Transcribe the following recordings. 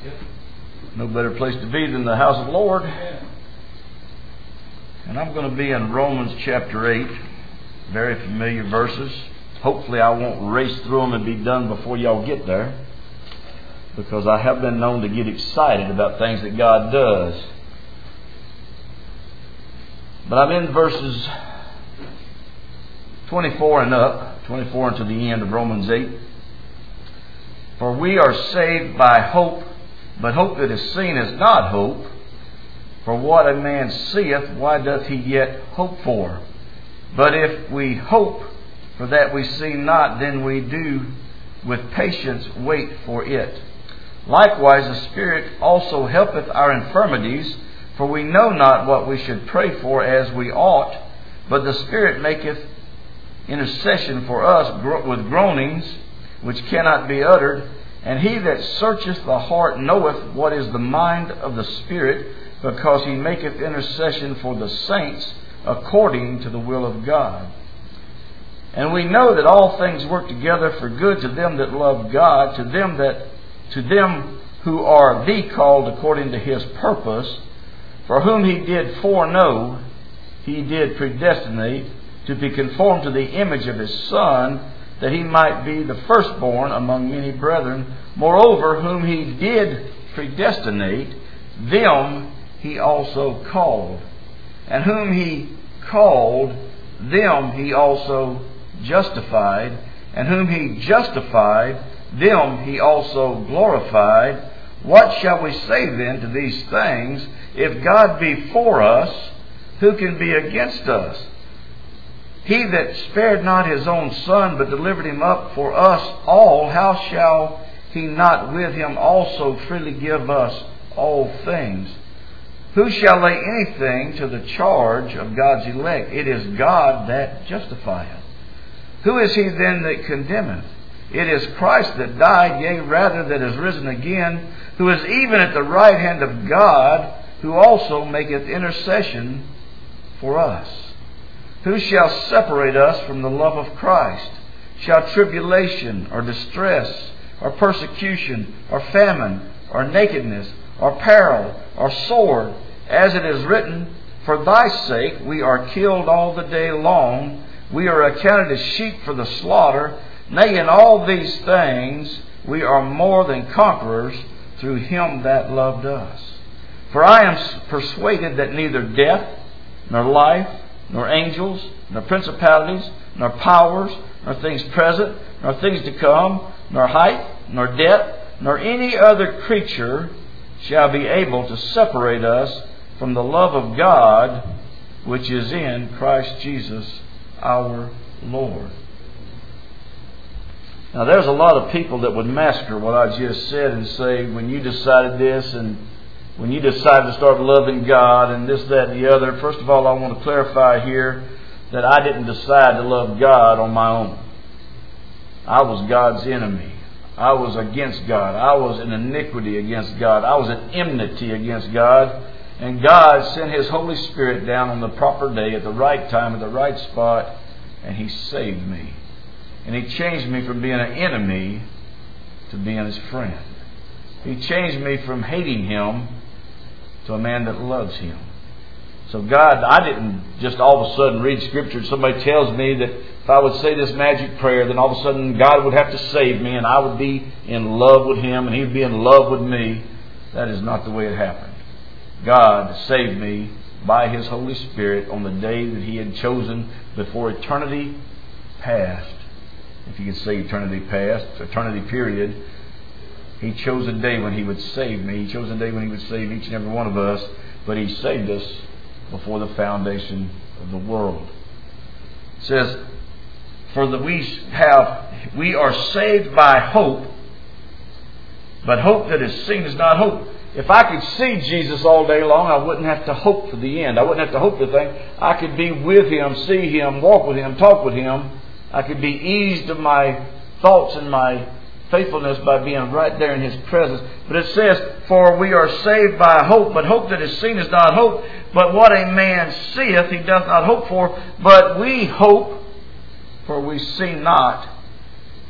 No better place to be than the house of the Lord. And I'm going to be in Romans chapter 8. Very familiar verses. Hopefully I won't race through them and be done before y'all get there, because I have been known to get excited about things that God does. But I'm in verses 24 and up, 24 unto the end of Romans 8. For we are saved by hope, but hope that is seen is not hope. For what a man seeth, why doth he yet hope for? But if we hope for that we see not, then we do with patience wait for it. Likewise the Spirit also helpeth our infirmities, for we know not what we should pray for as we ought, but the Spirit maketh intercession for us with groanings which cannot be uttered. And he that searcheth the heart knoweth what is the mind of the Spirit, because he maketh intercession for the saints according to the will of God. And we know that all things work together for good to them that love God, to them who are the called according to his purpose. For whom he did foreknow, he did predestinate to be conformed to the image of his Son, that he might be the firstborn among many brethren. Moreover, whom he did predestinate, them he also called. And whom he called, them he also justified. And whom he justified, them he also glorified. What shall we say then to these things? If God be for us, who can be against us? He that spared not his own Son, but delivered him up for us all, how shall he not with him also freely give us all things? Who shall lay anything to the charge of God's elect? It is God that justifieth. Who is he then that condemneth? It is Christ that died, yea, rather that is risen again, who is even at the right hand of God, who also maketh intercession for us. Who shall separate us from the love of Christ? Shall tribulation, or distress, or persecution, or famine, or nakedness, or peril, or sword? As it is written, For thy sake we are killed all the day long. We are accounted as sheep for the slaughter. Nay, in all these things we are more than conquerors through him that loved us. For I am persuaded that neither death, nor life, nor angels, nor principalities, nor powers, nor things present, nor things to come, nor height, nor depth, nor any other creature shall be able to separate us from the love of God, which is in Christ Jesus our Lord. Now there's a lot of people that would massacre what I just said and say, when you decided this and when you decided to start loving God and this, that, and the other. First of all, I want to clarify here that I didn't decide to love God on my own. I was God's enemy. I was against God. I was in iniquity against God. I was in enmity against God. And God sent his Holy Spirit down on the proper day at the right time, at the right spot, and he saved me. And he changed me from being an enemy to being his friend. He changed me from hating him to a man that loves him. So God, I didn't just all of a sudden read Scripture. Somebody tells me that if I would say this magic prayer, then all of a sudden God would have to save me and I would be in love with him and he would be in love with me. That is not the way it happened. God saved me by his Holy Spirit on the day that he had chosen before eternity past. If you could say eternity past, eternity period. He chose a day when he would save me. He chose a day when he would save each and every one of us. But he saved us before the foundation of the world. It says, for that we are saved by hope, but hope that is seen is not hope. If I could see Jesus all day long, I wouldn't have to hope for the end. I wouldn't have to hope for the thing. I could be with him, see him, walk with him, talk with him. I could be eased of my thoughts and my faithfulness by being right there in his presence. But it says, for we are saved by hope, but hope that is seen is not hope. But what a man seeth, he doth not hope for. But we hope, for we see not.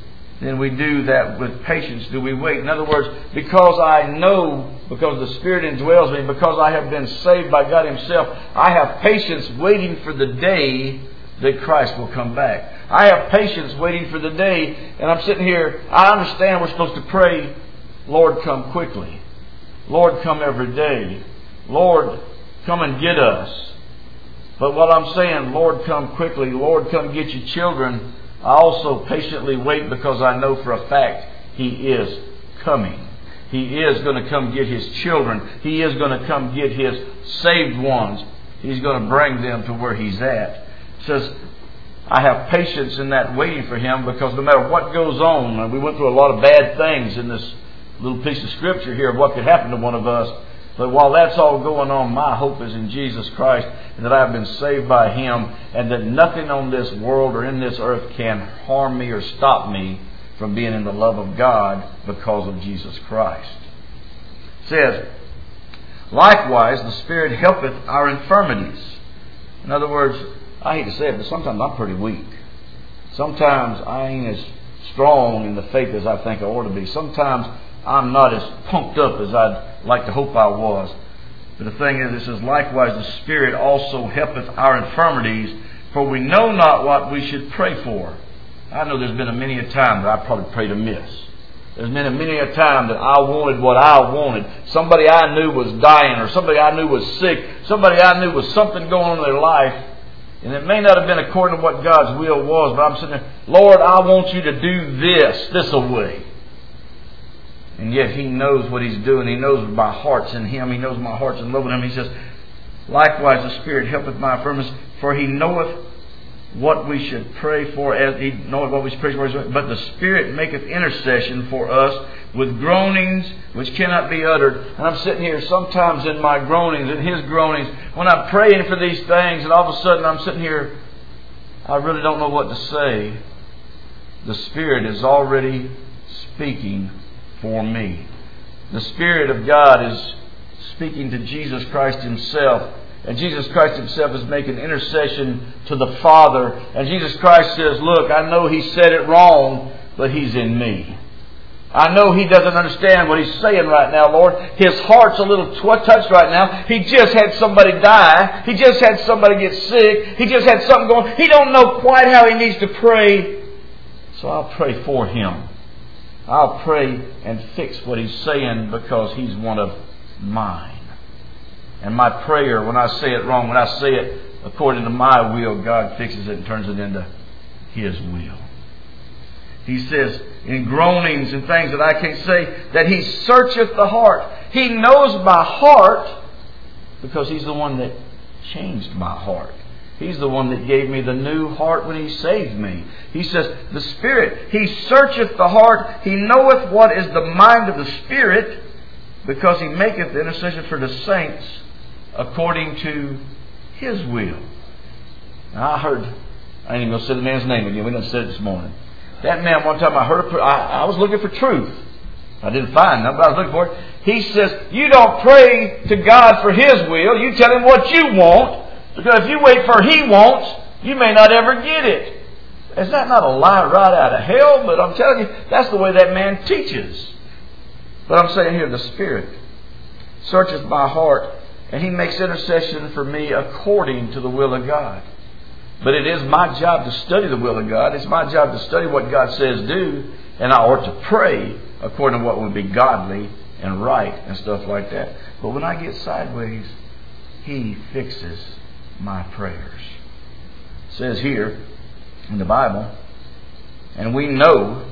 then we do that with patience. Do we wait? In other words, because I know, because the Spirit indwells me, because I have been saved by God Himself, I have patience waiting for the day that Christ will come back. I have patience waiting for the day, and I'm sitting here, I understand we're supposed to pray, Lord, come quickly. Lord, come every day. Lord, come and get us. But what I'm saying, Lord, come quickly. Lord, come get your children. I also patiently wait because I know for a fact He is coming. He is going to come get His children. He is going to come get His saved ones. He's going to bring them to where He's at. It says, I have patience in that waiting for Him, because no matter what goes on, and we went through a lot of bad things in this little piece of Scripture here of what could happen to one of us. But while that's all going on, my hope is in Jesus Christ, and that I have been saved by Him, and that nothing on this world or in this earth can harm me or stop me from being in the love of God because of Jesus Christ. It says, likewise, the Spirit helpeth our infirmities. In other words, I hate to say it, but sometimes I'm pretty weak. Sometimes I ain't as strong in the faith as I think I ought to be. Sometimes I'm not as pumped up as I'd like to hope I was. But the thing is, it says, likewise the Spirit also helpeth our infirmities, for we know not what we should pray for. I know there's been a many a time that I probably prayed amiss. There's been a many a time that I wanted what I wanted. Somebody I knew was dying, or somebody I knew was sick. Somebody I knew was something going on in their life. And it may not have been according to what God's will was, but I'm sitting there, Lord, I want you to do this away. And yet He knows what He's doing. He knows my heart's in Him. He knows my heart's in love with Him. He says, likewise the Spirit helpeth my infirmities, for He knoweth what we should pray for, as He knoweth what we should pray for. But the Spirit maketh intercession for us with groanings which cannot be uttered. And I'm sitting here sometimes in my groanings, in His groanings, when I'm praying for these things, and all of a sudden I'm sitting here, I really don't know what to say. The Spirit is already speaking for me. The Spirit of God is speaking to Jesus Christ Himself. And Jesus Christ Himself is making intercession to the Father. And Jesus Christ says, look, I know He said it wrong, but He's in me. I know He doesn't understand what He's saying right now, Lord. His heart's a little touched right now. He just had somebody die. He just had somebody get sick. He just had something going. He don't know quite how he needs to pray. So I'll pray for him. I'll pray and fix what he's saying, because he's one of mine. And my prayer, when I say it wrong, when I say it according to my will, God fixes it and turns it into His will. He says, in groanings and things that I can't say, that He searcheth the heart. He knows my heart, because He's the one that changed my heart. He's the one that gave me the new heart when He saved me. He says, the Spirit, He searcheth the heart. He knoweth what is the mind of the Spirit, because He maketh intercession for the saints according to His will. Now I ain't even going to say the man's name again. We done said it this morning. That man, one time I was looking for truth. I didn't find none, but I was looking for it. He says, you don't pray to God for His will. You tell Him what you want. Because if you wait for He wants, you may not ever get it. Is that not a lie right out of hell? But I'm telling you, that's the way that man teaches. But I'm saying here, the Spirit searches my heart, and He makes intercession for me according to the will of God. But it is my job to study the will of God. It's my job to study what God says do, and I ought to pray according to what would be godly and right and stuff like that. But when I get sideways, He fixes my prayers. It says here in the Bible, and we know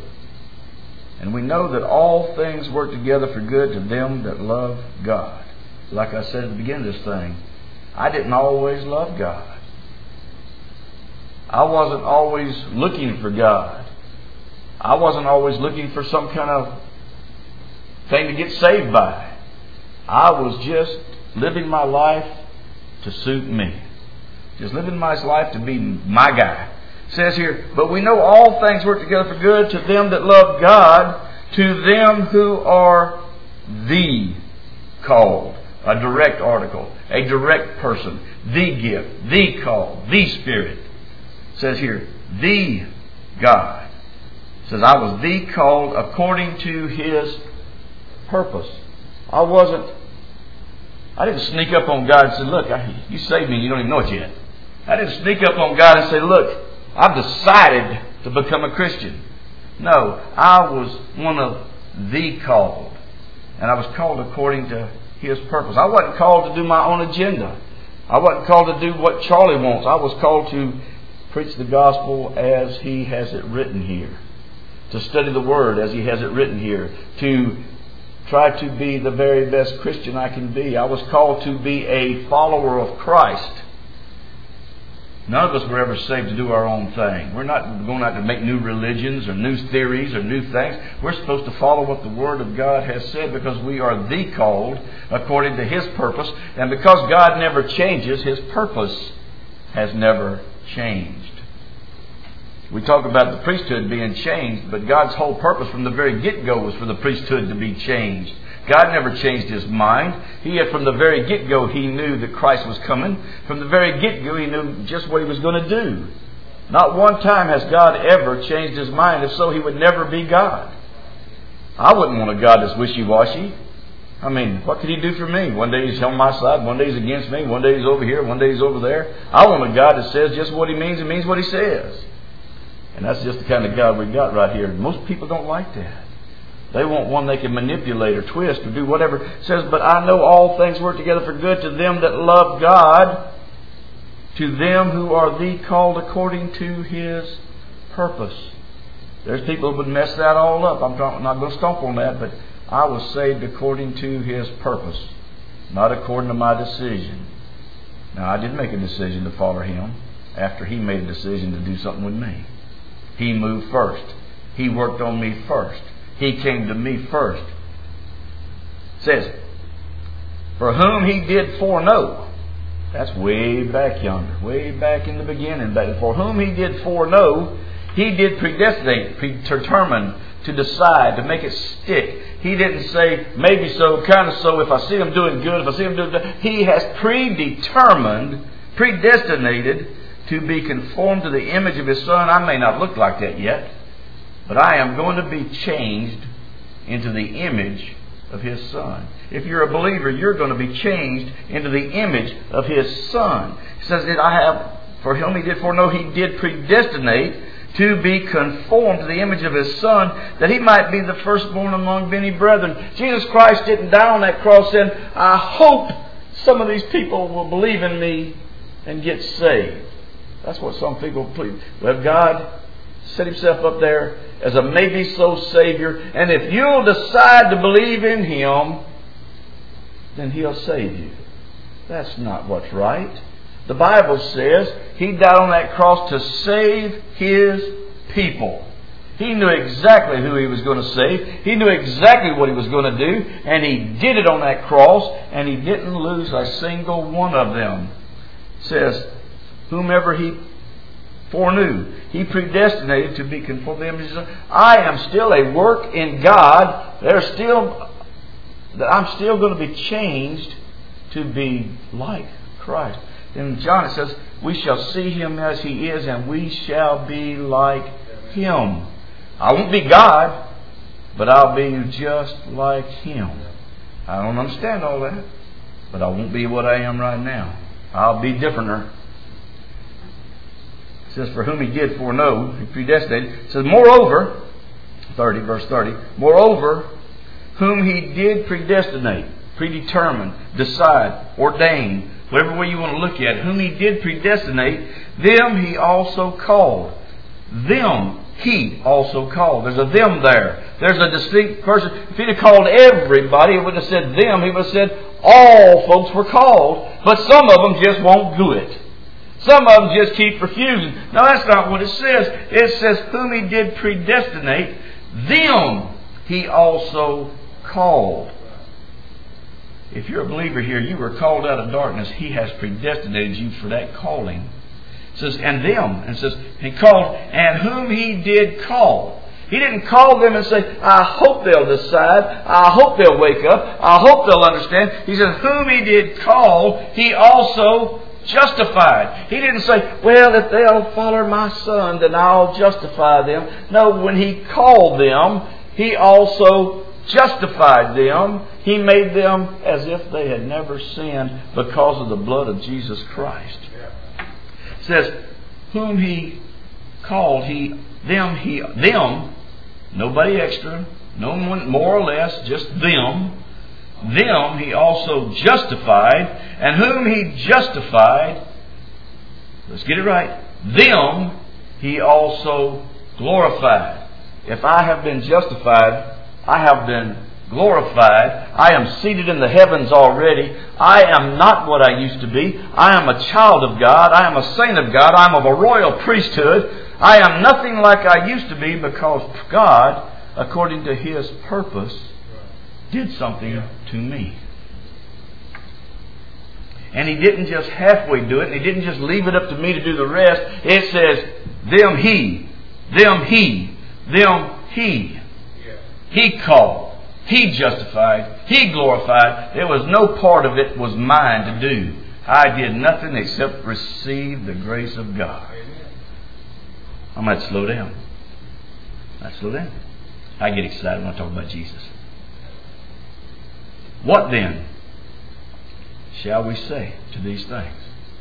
that all things work together for good to them that love God. Like I said at the beginning of this thing, I didn't always love God. I wasn't always looking for God. I wasn't always looking for some kind of thing to get saved by. I was just living my life to suit me. Just living my life to be my guy. It says here, but we know all things work together for good to them that love God, to them who are the called. A direct article, a direct person, the gift, the call, the Spirit. It says here, the God. It says, I was the called according to His purpose. I didn't sneak up on God and say, look, you saved me, you don't even know it yet. I didn't sneak up on God and say, look, I've decided to become a Christian. No, I was one of the called. And I was called according to His purpose. I wasn't called to do my own agenda. I wasn't called to do what Charlie wants. I was called to preach the gospel as He has it written here. To study the Word as He has it written here. To try to be the very best Christian I can be. I was called to be a follower of Christ. None of us were ever saved to do our own thing. We're not going out to make new religions or new theories or new things. We're supposed to follow what the Word of God has said because we are the called according to His purpose. And because God never changes, His purpose has never changed. We talk about the priesthood being changed, but God's whole purpose from the very get-go was for the priesthood to be changed. God never changed His mind. From the very get-go, He knew that Christ was coming. From the very get-go, He knew just what He was going to do. Not one time has God ever changed His mind. If so, He would never be God. I wouldn't want a God that's wishy-washy. I mean, what could He do for me? One day He's on my side, one day He's against me, one day He's over here, one day He's over there. I want a God that says just what He means and means what He says. And that's just the kind of God we've got right here. Most people don't like that. They want one they can manipulate or twist or do whatever. It says, but I know all things work together for good to them that love God, to them who are the called according to His purpose. There's people who would mess that all up. I'm not going to stomp on that, but I was saved according to His purpose, not according to my decision. Now, I did make a decision to follow Him after He made a decision to do something with me. He moved first. He worked on me first. He came to me first. It says, for whom He did foreknow. That's way back yonder. Way back in the beginning. But for whom He did foreknow, He did predestinate, predetermine, to decide, to make it stick. He didn't say, maybe so, kind of so, if I see him doing good, if I see him doing good. He has predetermined, predestinated to be conformed to the image of His Son. I may not look like that yet, but I am going to be changed into the image of His Son. If you're a believer, you're going to be changed into the image of His Son. It says that for whom He did foreknow, He did predestinate to be conformed to the image of His Son, that He might be the firstborn among many brethren. Jesus Christ didn't die on that cross saying, I hope some of these people will believe in me and get saved. That's what some people believe. Well, God set Himself up there as a maybe-so Savior, and if you'll decide to believe in Him, then He'll save you. That's not what's right. The Bible says He died on that cross to save His people. He knew exactly who He was going to save. He knew exactly what He was going to do, and He did it on that cross, and He didn't lose a single one of them. It says, whomever He foreknew, He predestinated to be conformed to the image of His Son. I am still a work in God. I'm still going to be changed to be like Christ. In John it says, we shall see Him as He is, and we shall be like Him. I won't be God, but I'll be just like Him. I don't understand all that, but I won't be what I am right now. I'll be differenter. It says, for whom He did foreknow, He predestinated. It says, moreover, verse 30, moreover, whom He did predestinate, predetermine, decide, ordain, whatever way you want to look at it, whom He did predestinate, them He also called. Them He also called. There's a them there. There's a distinct person. If He'd have called everybody, it wouldn't have said them. He would have said all folks were called, but some of them just won't do it. Some of them just keep refusing. No, that's not what it says. It says, whom He did predestinate, them He also called. If you're a believer here, you were called out of darkness. He has predestinated you for that calling. It says, and them. And it says, He called, and whom He did call. He didn't call them and say, I hope they'll decide. I hope they'll wake up. I hope they'll understand. He said, whom He did call, He also justified. He didn't say, well, if they'll follow my Son, then I'll justify them. No, when He called them, He also justified them. He made them as if they had never sinned because of the blood of Jesus Christ. It says, whom He called, them, nobody extra, no one more or less, just them. Them He also justified, and whom He justified, let's get it right, them He also glorified. If I have been justified, I have been glorified. I am seated in the heavens already. I am not what I used to be. I am a child of God. I am a saint of God. I am of a royal priesthood. I am nothing like I used to be because God, according to His purpose, did something to me. And He didn't just halfway do it. And He didn't just leave it up to me to do the rest. It says, them He. He called. He justified. He glorified. There was no part of it was mine to do. I did nothing except receive the grace of God. I might slow down. I get excited when I talk about Jesus. What then shall we say to these things?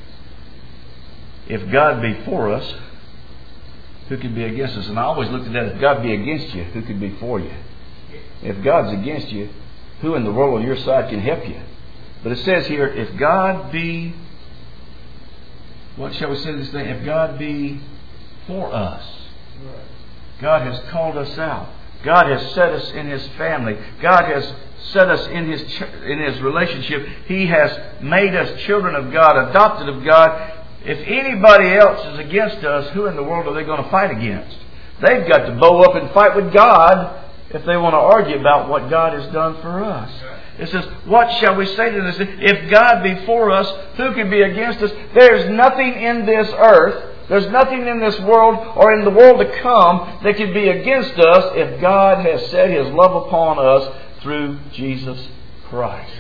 If God be for us, who can be against us? And I always looked at that, if God be against you, who can be for you? If God's against you, who in the world on your side can help you? But it says here, if God be, what shall we say to this thing? If God be for us. God has called us out. God has set us in His family. God has set us in His relationship. He has made us children of God, adopted of God. If anybody else is against us, who in the world are they going to fight against? They've got to bow up and fight with God if they want to argue about what God has done for us. It says, what shall we say to this? If God be for us, who can be against us? There's nothing in this earth, there's nothing in this world or in the world to come that can be against us if God has set His love upon us through Jesus Christ.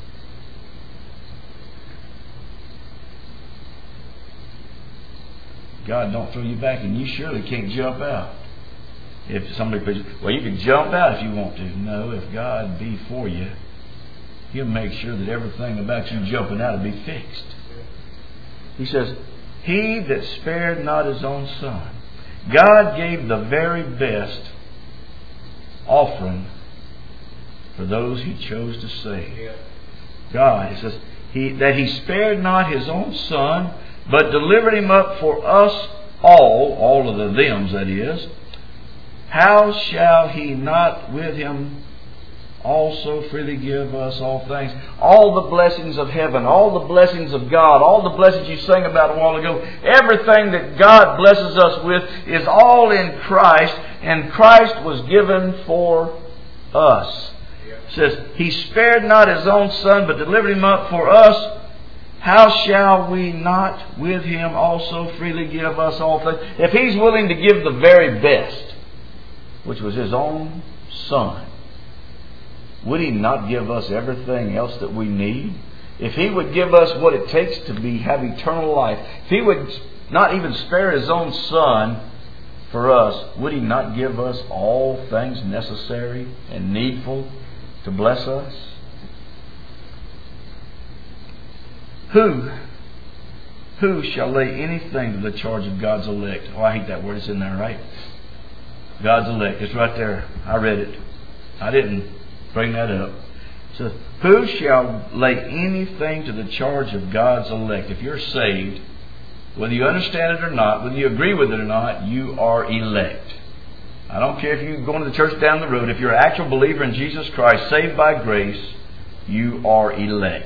God don't throw you back, and you surely can't jump out. If somebody preaches, well, you can jump out if you want to. No, if God be for you, He'll make sure that everything about you jumping out will be fixed. He says, He that spared not His own Son. God gave the very best offering for those He chose to save. God, it says, that He spared not His own Son, but delivered Him up for us all of the thems that is. How shall He not with Him also freely give us all things? All the blessings of heaven, all the blessings of God, all the blessings you sang about a while ago, everything that God blesses us with is all in Christ, and Christ was given for us. It says, He spared not His own Son, but delivered Him up for us. How shall we not with Him also freely give us all things? If He's willing to give the very best, which was His own Son, would He not give us everything else that we need? If He would give us what it takes to have eternal life, if He would not even spare His own Son for us, would He not give us all things necessary and needful to bless us? Who shall lay anything to the charge of God's elect? Oh, I hate that word. It's in there, right? God's elect. It's right there. I read it. I didn't bring that up. It says, who shall lay anything to the charge of God's elect? If you're saved, whether you understand it or not, whether you agree with it or not, you are elect. I don't care if you're going to the church down the road. If you're an actual believer in Jesus Christ, saved by grace, you are elect.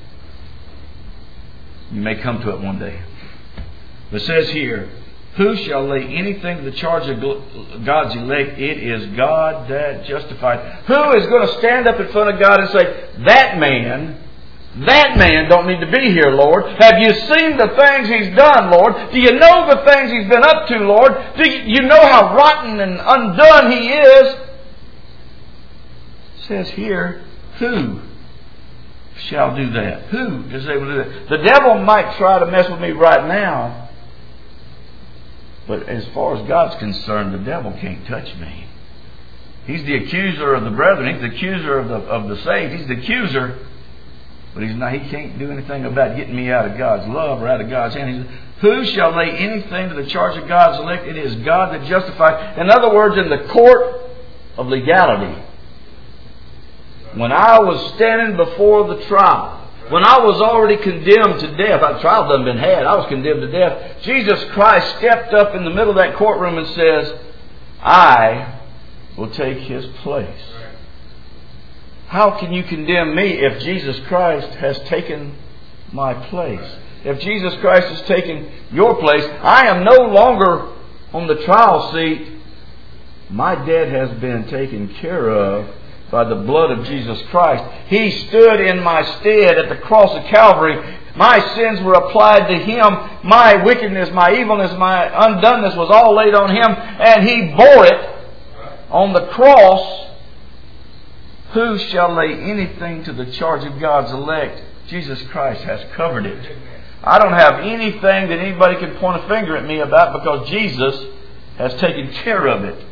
You may come to it one day. But it says here, who shall lay anything to the charge of God's elect? It is God that justifies. Who is going to stand up in front of God and say, that man don't need to be here, Lord. Have you seen the things he's done, Lord? Do you know the things he's been up to, Lord? Do you know how rotten and undone he is? It says here, who shall do that? Who is able to do that? The devil might try to mess with me right now, but as far as God's concerned, the devil can't touch me. He's the accuser of the brethren. He's the accuser of the saved. He's the accuser, but he's not. He can't do anything about getting me out of God's love or out of God's hand. Who shall lay anything to the charge of God's elect? It is God that justifies. In other words, in the court of legality, when I was standing before the trial, when I was already condemned to death, the trial hadn't been had, I was condemned to death, Jesus Christ stepped up in the middle of that courtroom and says, I will take His place. How can you condemn me if Jesus Christ has taken my place? If Jesus Christ has taken your place, I am no longer on the trial seat. My debt has been taken care of by the blood of Jesus Christ. He stood in my stead at the cross of Calvary. My sins were applied to Him. My wickedness, my evilness, my undoneness was all laid on Him, and He bore it on the cross. Who shall lay anything to the charge of God's elect? Jesus Christ has covered it. I don't have anything that anybody can point a finger at me about, because Jesus has taken care of it.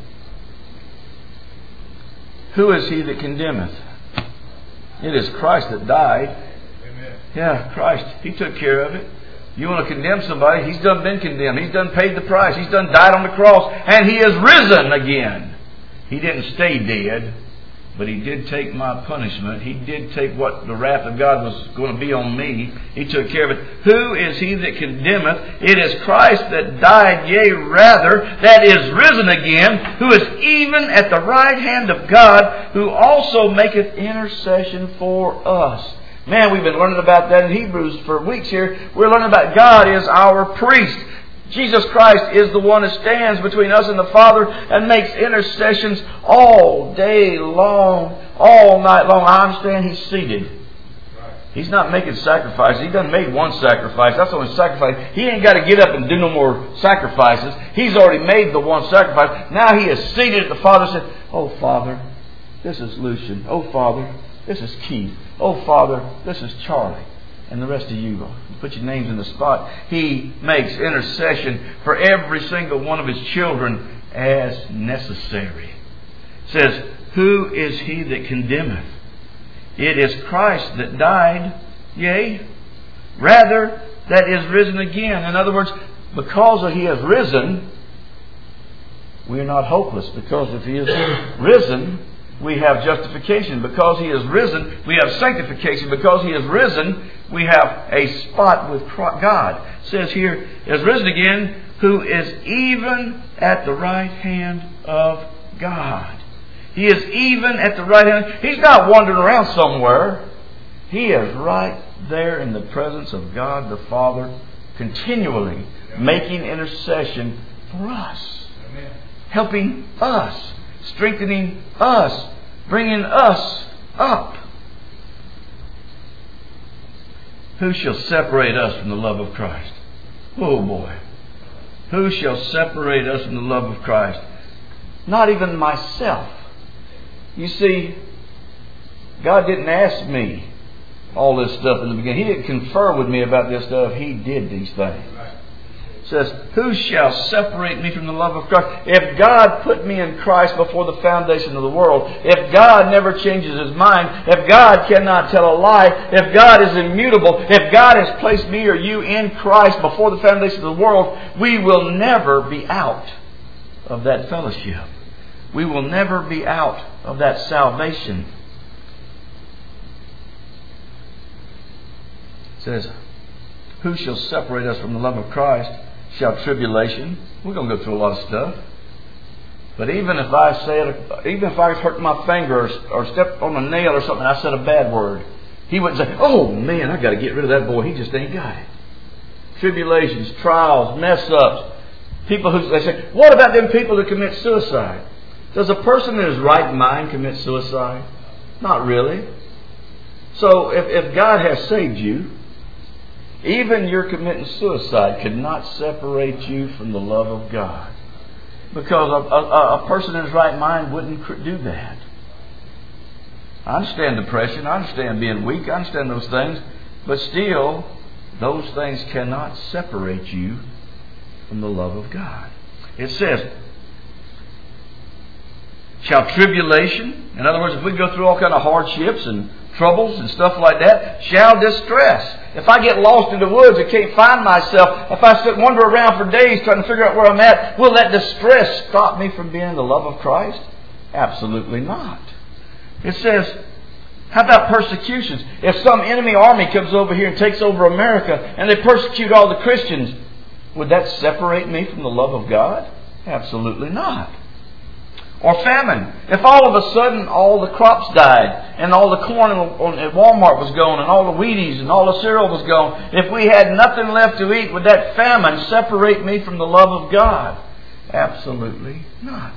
Who is he that condemneth? It is Christ that died. Amen. Yeah, Christ. He took care of it. You want to condemn somebody, He's done been condemned. He's done paid the price. He's done died on the cross. And He has risen again. He didn't stay dead, but He did take my punishment. He did take what the wrath of God was going to be on me. He took care of it. Who is he that condemneth? It is Christ that died, yea, rather, that is risen again, who is even at the right hand of God, who also maketh intercession for us. Man, we've been learning about that in Hebrews for weeks here. We're learning about God is our priest. Jesus Christ is the one that stands between us and the Father and makes intercessions all day long, all night long. I understand He's seated. He's not making sacrifices. He done made one sacrifice. That's the only sacrifice. He ain't got to get up and do no more sacrifices. He's already made the one sacrifice. Now He is seated at the Father and said, oh, Father, this is Lucian. Oh, Father, this is Keith. Oh, Father, this is Charlie. And the rest of you, put your names in the spot. He makes intercession for every single one of His children as necessary. It says, who is he that condemneth? It is Christ that died, yea, rather, that is risen again. In other words, because He has risen, we are not hopeless. Because if He is risen, we have justification. Because He is risen, we have sanctification. Because He is risen, we have a spot with God. It says here, is risen again, who is even at the right hand of God. He is even at the right hand. He's not wandering around somewhere. He is right there in the presence of God the Father, continually making intercession for us. Amen. Helping us, strengthening us, bringing us up. Who shall separate us from the love of Christ? Oh boy. Who shall separate us from the love of Christ? Not even myself. You see, God didn't ask me all this stuff in the beginning. He didn't confer with me about this stuff. He did these things. It says, who shall separate me from the love of Christ? If God put me in Christ before the foundation of the world, if God never changes His mind, if God cannot tell a lie, if God is immutable, if God has placed me or you in Christ before the foundation of the world, we will never be out of that fellowship. We will never be out of that salvation. It says, who shall separate us from the love of Christ? Shall tribulation? We're going to go through a lot of stuff. But even if I hurt my finger or stepped on a nail or something, I said a bad word, He wouldn't say, oh man, I've got to get rid of that boy. He just ain't got it. Tribulations, trials, mess ups. People who they say, what about them people that commit suicide? Does a person in his right mind commit suicide? Not really. So if God has saved you, even your committing suicide could not separate you from the love of God. Because a person in his right mind wouldn't do that. I understand depression. I understand being weak. I understand those things. But still, those things cannot separate you from the love of God. It says, shall tribulation, in other words, if we go through all kind of hardships and troubles and stuff like that, shall distress. If I get lost in the woods and can't find myself, if I wander around for days trying to figure out where I'm at, will that distress stop me from being in the love of Christ? Absolutely not. It says, how about persecutions? If some enemy army comes over here and takes over America and they persecute all the Christians, would that separate me from the love of God? Absolutely not. Or famine. If all of a sudden all the crops died and all the corn at Walmart was gone and all the Wheaties and all the cereal was gone, if we had nothing left to eat, would that famine separate me from the love of God? Absolutely not.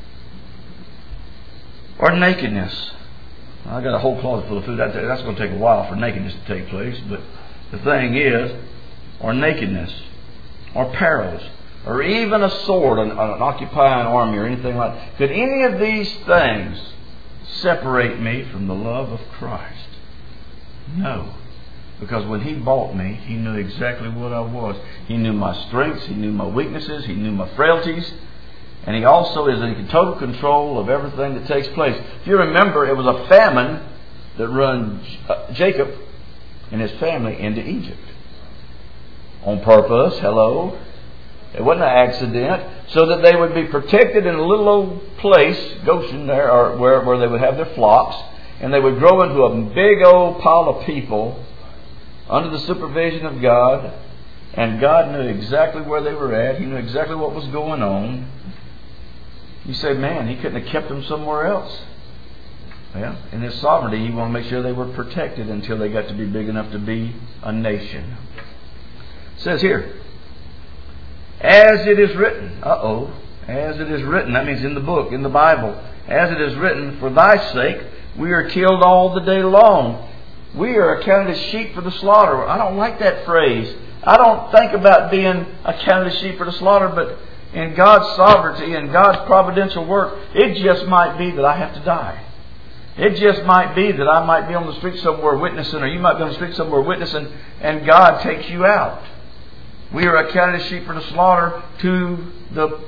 Or nakedness. I got a whole closet full of food. That's going to take a while for nakedness to take place. But the thing is, or nakedness, or perils, or even a sword, an occupying army, or anything like that. Could any of these things separate me from the love of Christ? No. Because when He bought me, He knew exactly what I was. He knew my strengths, He knew my weaknesses, He knew my frailties. And He also is in total control of everything that takes place. If you remember, it was a famine that run Jacob and his family into Egypt. On purpose, hello. It wasn't an accident. So that they would be protected in a little old place, Goshen there, or where they would have their flocks. And they would grow into a big old pile of people under the supervision of God. And God knew exactly where they were at. He knew exactly what was going on. You say, man, He couldn't have kept them somewhere else. Well, in His sovereignty, He wanted to make sure they were protected until they got to be big enough to be a nation. It says here, as it is written. As it is written. That means in the book, in the Bible. As it is written, for thy sake we are killed all the day long. We are accounted as sheep for the slaughter. I don't like that phrase. I don't think about being accounted as sheep for the slaughter, but in God's sovereignty and God's providential work, it just might be that I have to die. It just might be that I might be on the street somewhere witnessing, or you might be on the street somewhere witnessing, and God takes you out. We are accounted as sheep for the slaughter to the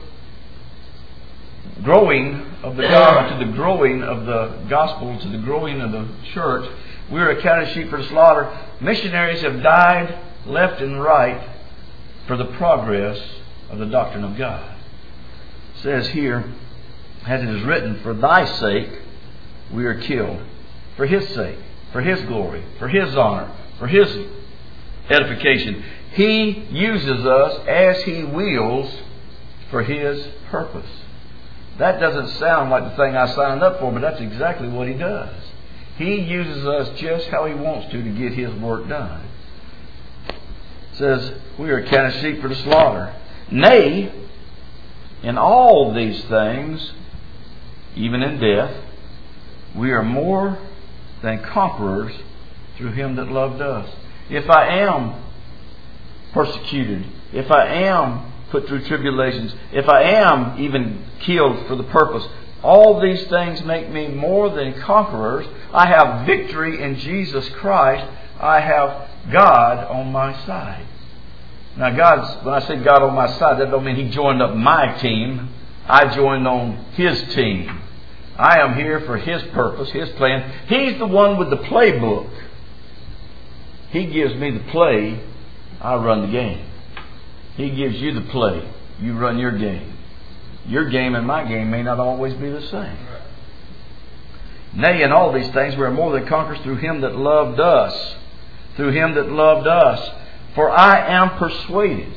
growing of the gospel, to the growing of the gospel, to the growing of the church. We are accounted as sheep for the slaughter. Missionaries have died left and right for the progress of the doctrine of God. It says here, as it is written, for thy sake we are killed. For His sake, for His glory, for His honor, for His edification. He uses us as He wills for His purpose. That doesn't sound like the thing I signed up for, but that's exactly what He does. He uses us just how He wants to get His work done. It says, we are accounted sheep for the slaughter. Nay, in all these things, even in death, we are more than conquerors through Him that loved us. If I am persecuted, if I am put through tribulations, if I am even killed for the purpose, all these things make me more than conquerors. I have victory in Jesus Christ. I have God on my side. Now, when I say God on my side, that don't mean He joined up my team. I joined on His team. I am here for His purpose, His plan. He's the one with the playbook. He gives me the play. I run the game. He gives you the play. You run your game. Your game and my game may not always be the same. Nay, in all these things we are more than conquerors through Him that loved us. Through Him that loved us. For I am persuaded.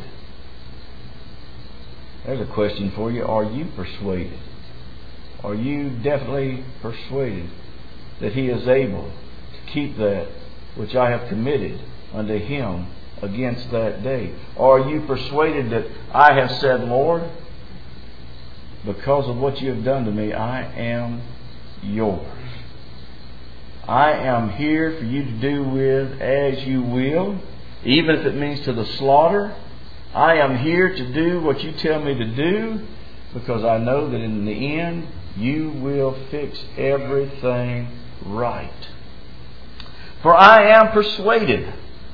There's a question for you. Are you persuaded? Are you definitely persuaded that He is able to keep that which I have committed unto Him against that day? Or are you persuaded that I have said, Lord, because of what you have done to me, I am yours. I am here for you to do with as you will, even if it means to the slaughter. I am here to do what you tell me to do, because I know that in the end you will fix everything right. For I am persuaded.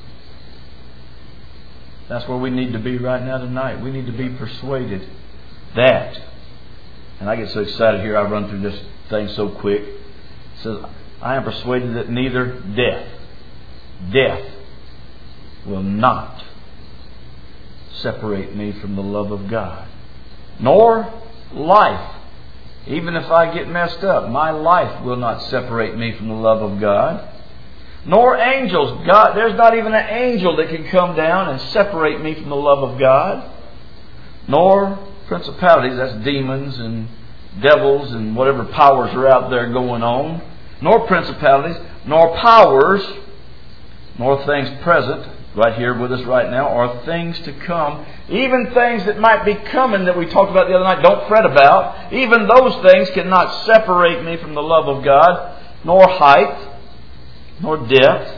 That's where we need to be right now tonight. We need to be persuaded that, and I get so excited here, I run through this thing so quick. It says, I am persuaded that neither death will not separate me from the love of God, nor life. Even if I get messed up, my life will not separate me from the love of God. Nor angels. God, there's not even an angel that can come down and separate me from the love of God. Nor principalities, that's demons and devils and whatever powers are out there going on. Nor principalities, nor powers, nor things present, right here with us right now, or things to come. Even things that might be coming that we talked about the other night, don't fret about. Even those things cannot separate me from the love of God, nor height, nor depth,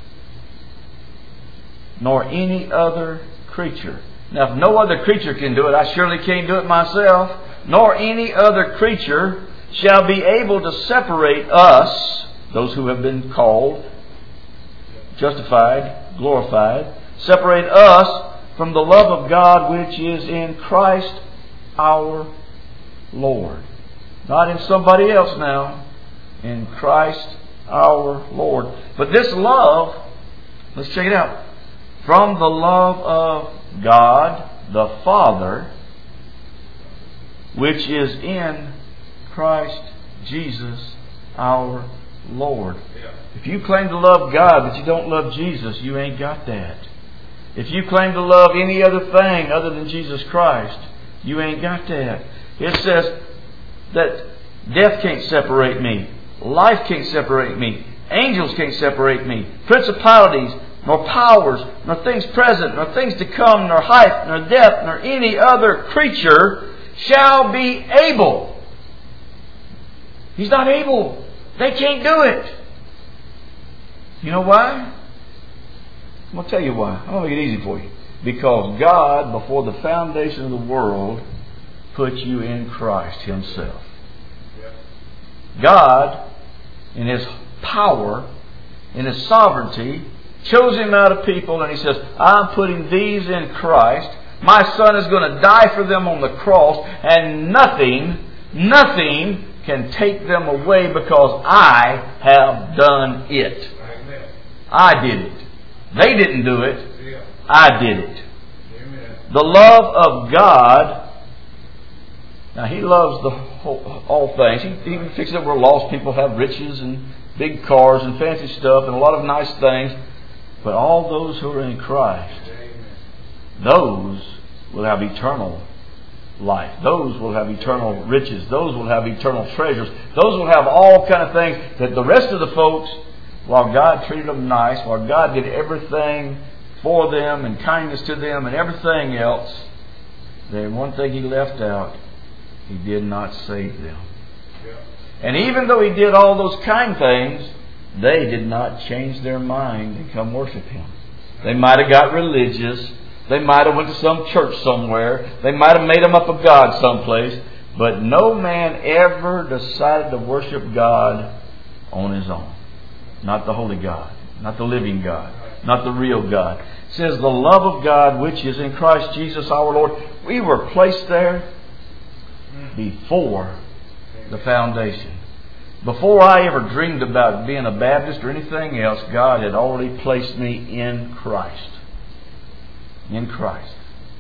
nor any other creature. Now, if no other creature can do it, I surely can't do it myself. Nor any other creature shall be able to separate us, those who have been called, justified, glorified, separate us from the love of God which is in Christ our Lord. Not in somebody else now. In Christ our Lord. But this love, let's check it out. From the love of God the Father, which is in Christ Jesus our Lord. If you claim to love God but you don't love Jesus, you ain't got that. If you claim to love any other thing other than Jesus Christ, you ain't got that. It says that death can't separate me. Life can't separate me. Angels can't separate me. Principalities, nor powers, nor things present, nor things to come, nor height, nor depth, nor any other creature shall be able. He's not able. They can't do it. You know why? I'm going to tell you why. I'm going to make it easy for you. Because God, before the foundation of the world, put you in Christ Himself. God, in His power, in His sovereignty, chose Him out of people, and He says, I'm putting these in Christ. My Son is going to die for them on the cross, and nothing can take them away because I have done it. I did it. They didn't do it. I did it. The love of God. Now, He loves all things. He even fixes it where lost people have riches and big cars and fancy stuff and a lot of nice things. But all those who are in Christ, those will have eternal life. Those will have eternal riches. Those will have eternal treasures. Those will have all kind of things that the rest of the folks, while God treated them nice, while God did everything for them and kindness to them and everything else, then one thing He left out, He did not save them. And even though He did all those kind things, they did not change their mind and come worship Him. They might have got religious. They might have went to some church somewhere. They might have made them up a god someplace. But no man ever decided to worship God on his own. Not the holy God. Not the living God. Not the real God. It says the love of God which is in Christ Jesus our Lord. We were placed there before the foundation. Before I ever dreamed about being a Baptist or anything else, God had already placed me in Christ. In Christ.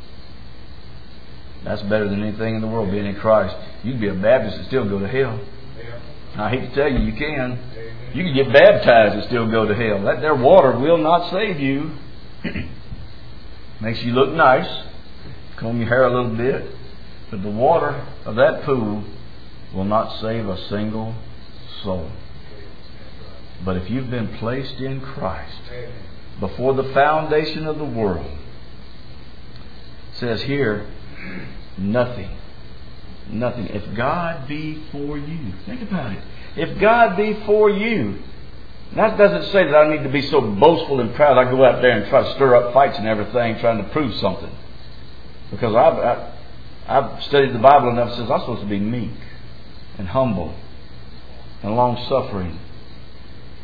That's better than anything in the world, being in Christ. You can be a Baptist and still go to hell. I hate to tell you, you can. You can get baptized and still go to hell. That there water will not save you. Makes you look nice. Comb your hair a little bit. But the water of that pool will not save a single soul. But if you've been placed in Christ before the foundation of the world, it says here, nothing. If God be for you, think about it. If God be for you, that doesn't say that I need to be so boastful and proud I go out there and try to stir up fights and everything trying to prove something. Because I've studied the Bible enough, it says I'm supposed to be meek and humble and long-suffering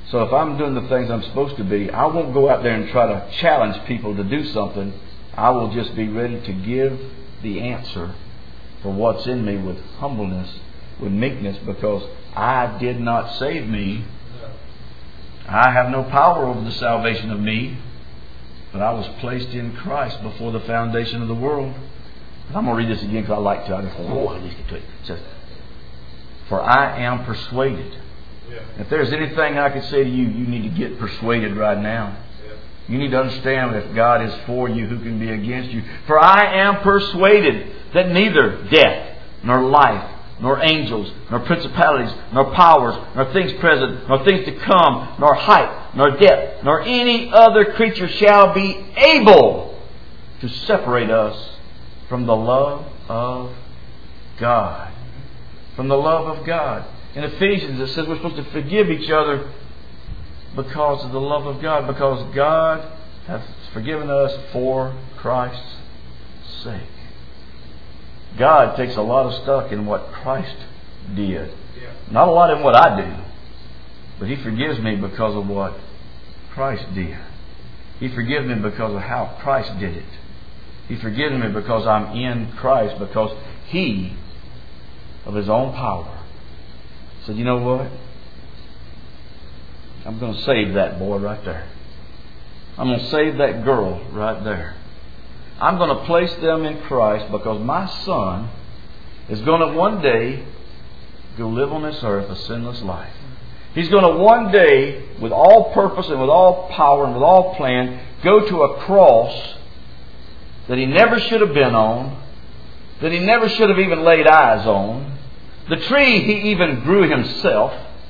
So if I'm doing the things I'm supposed to be, I won't go out there and try to challenge people to do something. I will just be ready to give the answer for what's in me with humbleness, with meekness, because I did not save me. I have no power over the salvation of me, but I was placed in Christ before the foundation of the world. And I'm going to read this again because I like to. I just get to it. It says, "For I am persuaded." If there's anything I could say to you, you need to get persuaded right now. You need to understand that if God is for you, who can be against you? "For I am persuaded that neither death, nor life, nor angels, nor principalities, nor powers, nor things present, nor things to come, nor height, nor depth, nor any other creature shall be able to separate us from the love of God." From the love of God. In Ephesians it says we're supposed to forgive each other because of the love of God. Because God has forgiven us for Christ's sake. God takes a lot of stock in what Christ did. Not a lot in what I do. But He forgives me because of what Christ did. He forgives me because of how Christ did it. He forgives me because I'm in Christ. Because He, of His own power, said, "You know what? I'm going to save that boy right there. I'm going to save that girl right there. I'm going to place them in Christ because my son is going to one day go live on this earth a sinless life. He's going to one day, with all purpose and with all power and with all plan, go to a cross that he never should have been on, that he never should have even laid eyes on. The tree he even grew himself.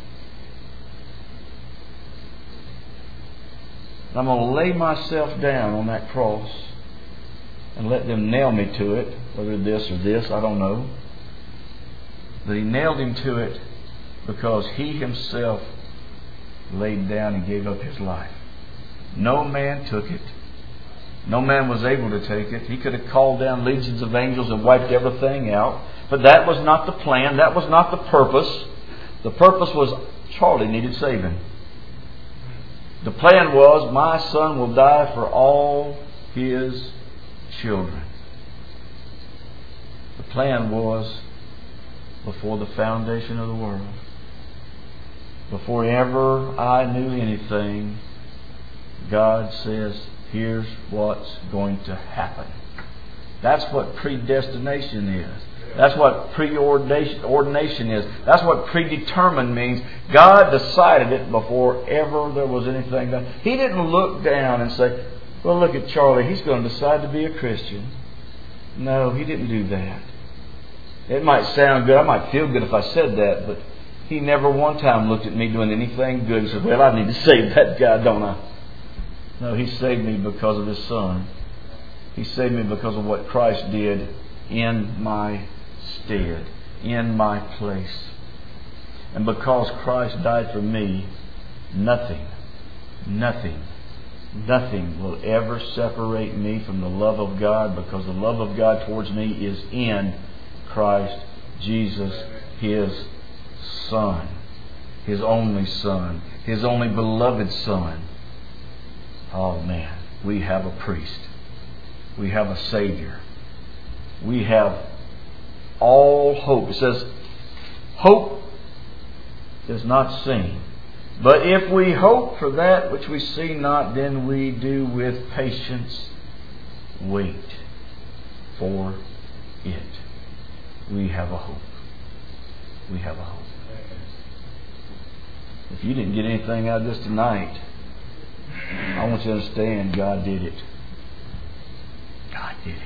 And I'm going to lay myself down on that cross and let them nail me to it, whether this or this, I don't know. But He nailed Him to it because He Himself laid down and gave up His life. No man took it. No man was able to take it. He could have called down legions of angels and wiped everything out. But that was not the plan. That was not the purpose. The purpose was Charlie needed saving. The plan was my son will die for all his children. The plan was before the foundation of the world. Before ever I knew anything, God says, here's what's going to happen. That's what predestination is. That's what preordination is. That's what predetermined means. God decided it before ever there was anything done. He didn't look down and say, well, look at Charlie. He's going to decide to be a Christian. No, He didn't do that. It might sound good. I might feel good if I said that, but He never one time looked at me doing anything good and said, well, I need to save that guy, don't I? No, He saved me because of His Son. He saved me because of what Christ did in my stead, in my place. And because Christ died for me, nothing will ever separate me from the love of God, because the love of God towards me is in Christ Jesus, His Son, His only Son, His only beloved Son. Oh man, we have a priest. We have a Savior. We have all hope. It says, hope is not seen. But if we hope for that which we see not, then we do with patience wait for it. We have a hope. We have a hope. If you didn't get anything out of this tonight, I want you to understand God did it. God did it.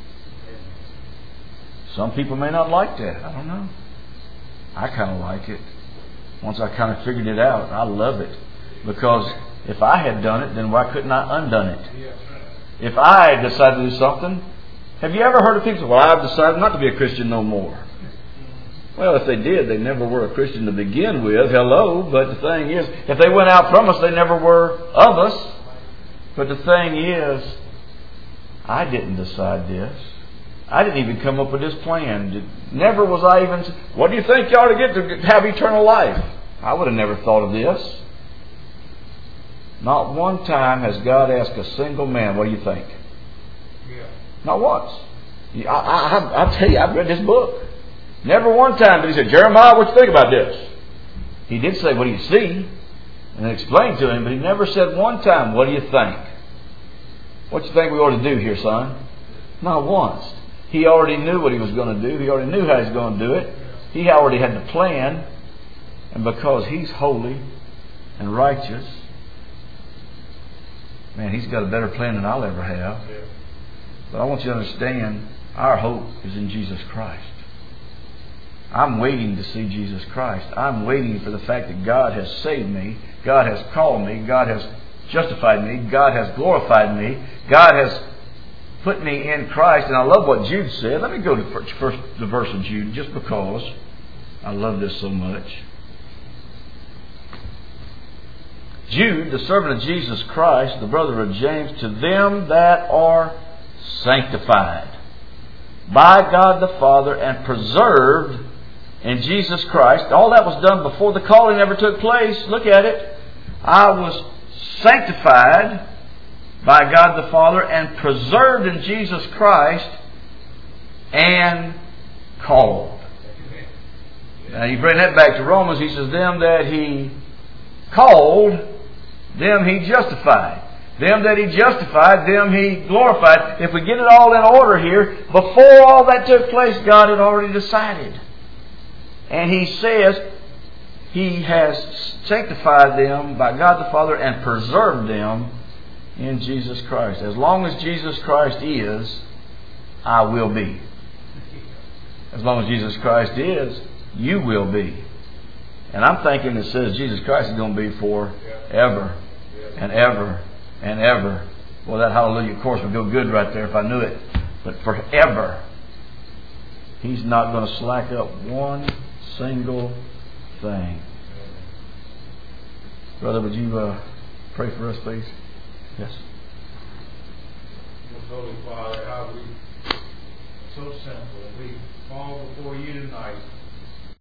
Some people may not like that. I don't know. I kind of like it. Once I kind of figured it out, I love it. Because if I had done it, then why couldn't I undone it? If I had decided to do something, have you ever heard of people say, well, I've decided not to be a Christian no more? Well, if they did, they never were a Christian to begin with. Hello. But the thing is, if they went out from us, they never were of us. But the thing is, I didn't decide this. I didn't even come up with this plan. Never was I even... What do you think you ought to get to have eternal life? I would have never thought of this. Not one time has God asked a single man, what do you think? Yeah. Not once. I'll tell you, I've read this book. Never one time did he say, Jeremiah, what do you think about this? He did say, what do you see? And explained to him, but he never said one time, what do you think? What do you think we ought to do here, son? Not once. He already knew what he was going to do. He already knew how he was going to do it. He already had the plan. And because he's holy and righteous, man, he's got a better plan than I'll ever have. But I want you to understand, our hope is in Jesus Christ. I'm waiting to see Jesus Christ. I'm waiting for the fact that God has saved me. God has called me. God has justified me. God has glorified me. God has put me in Christ. And I love what Jude said. Let me go to the verse of Jude just because I love this so much. Jude, the servant of Jesus Christ, the brother of James, to them that are sanctified by God the Father and preserved in Jesus Christ. All that was done before the calling ever took place. Look at it. I was sanctified by God the Father and preserved in Jesus Christ and called. Now you bring that back to Romans. He says, them that he called, them he justified. Them that he justified, them he glorified. If we get it all in order here, before all that took place, God had already decided. And he says he has sanctified them by God the Father and preserved them in Jesus Christ. As long as Jesus Christ is, I will be. As long as Jesus Christ is, you will be. And I'm thinking it says Jesus Christ is going to be forever and ever and ever. Well, that hallelujah chorus would go good right there if I knew it. But forever. He's not going to slack up one single thing. Brother, would you pray for us, please? Yes. Most Holy Father, how we so simple. We fall before you tonight.